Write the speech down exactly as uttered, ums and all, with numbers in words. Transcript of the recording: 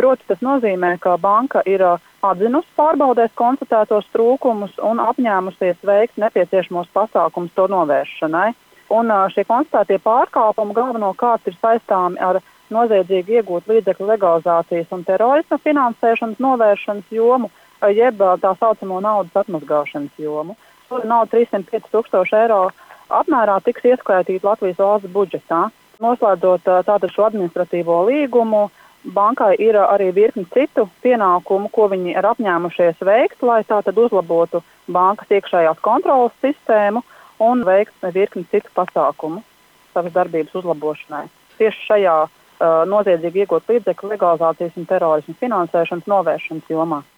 Proti, tas nozīmē, ka banka ir atzinusi pārbaudēs konstatētos trūkumus un apņēmusies veikt nepieciešamos pasākumus to novēršanai. Un šie konstatētie pārkāpumi galvenokārt ir saistāmi ar noziedzīgi iegūt līdzekļu legalizācijas un terorisma finansēšanas novēršanas jomu, jeb tā saucamo naudas atmazgāšanas jomu. Nauda trīssimt pieci tūkstoši eiro apmērā tiks ieskaitīta Latvijas valsts budžetā. Noslēdzot tātad šo administratīvo līgumu, bankai ir arī virkni citu pienākumu, ko viņi ir apņēmušies veikt, lai tātad uzlabotu bankas iekšējās kontrolas sistēmu un veikt virkni citu pasākumu savas darbības uzlabošanai. Tieši šajā uh, noziedzīgi iegūt līdzekļu legalizācijas un terorismu finansēšanas novēršanas jomā.